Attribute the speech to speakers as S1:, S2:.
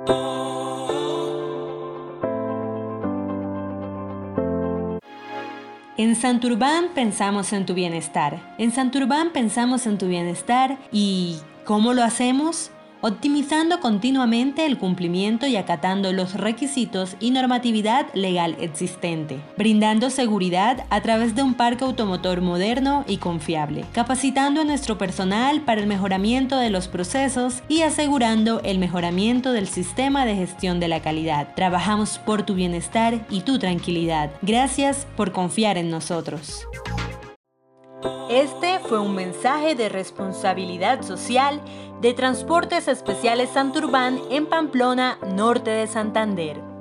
S1: En Santurbán pensamos en tu bienestar. En Santurbán pensamos en tu bienestar y ¿cómo lo hacemos? Optimizando continuamente el cumplimiento y acatando los requisitos y normatividad legal existente, brindando seguridad a través de un parque automotor moderno y confiable, capacitando a nuestro personal para el mejoramiento de los procesos y asegurando el mejoramiento del sistema de gestión de la calidad. Trabajamos por tu bienestar y tu tranquilidad. Gracias por confiar en nosotros. Este fue un mensaje de responsabilidad social de Transportes Especiales Santurbán en Pamplona, norte de Santander.